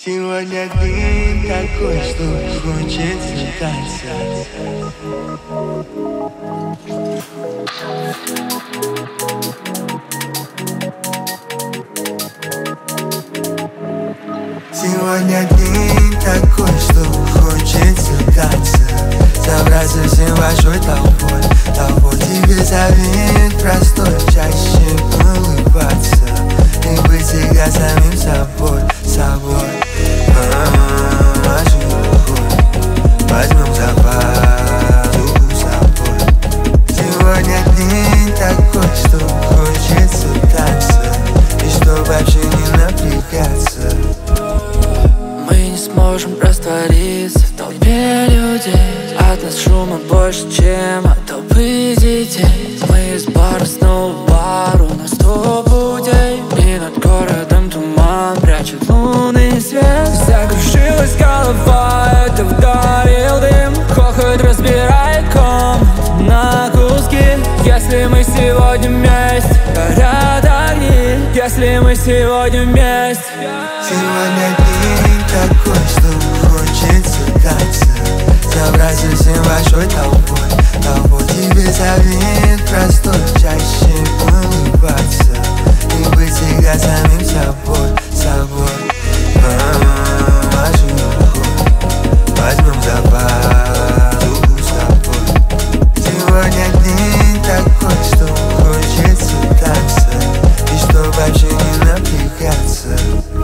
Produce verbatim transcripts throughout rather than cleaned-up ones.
Сегодня день такой, что хочется танцевать. Сегодня день такой, что хочется танцевать. Собраться всем большой толпой, толпой тебе завет простой. Чаще улыбаться и быть всегда самим собой, собой. Машину уходит, возьмем за подругу с собой. Сегодня день такой, что хочется танцевать, и чтоб вообще не напрягаться. Мы не сможем раствориться в толпе людей. От нас шума больше, чем от толпы детей. Мы из бара снова в бар, у нас сто путей. И над городом туман прячет лунный свет. Закружилась голова, это вдарил дым. Хохот разбирает комнату на куски. Если мы сегодня вместе, горят огни. Если мы сегодня вместе. Сегодня день такой, что хочется танцевать. Собраться всем большой толпой, толпой тебе завет простой. Чаще улыбаться и быть всегда самим собой, собой. Машину уходит, возьмем за подругу с собой. Сегодня день такой, что хочется танцевать, и чтоб вообще не напрягаться.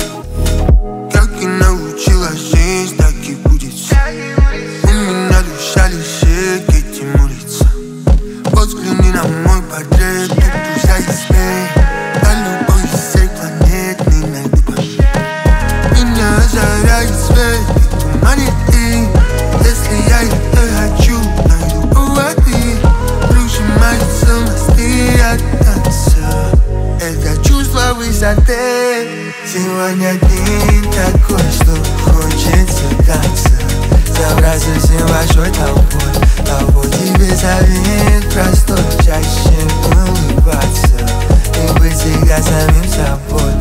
Как и научила жизнь, так и будет все. У меня душа лежит к этим улицам. Взгляни на мой портрет, тут друзья и смех. На любой из всех планет не найду побед. Меня озаряет свет и туманит дым. Если я это хочу, найду поводы. Прижимаются мосты от танца. Это чувство высоты. Сегодня день такой, что хочется танцевать. Собраться всем большой толпой, толпой тебе завет простой. Чаще улыбаться и быть всегда самим собой.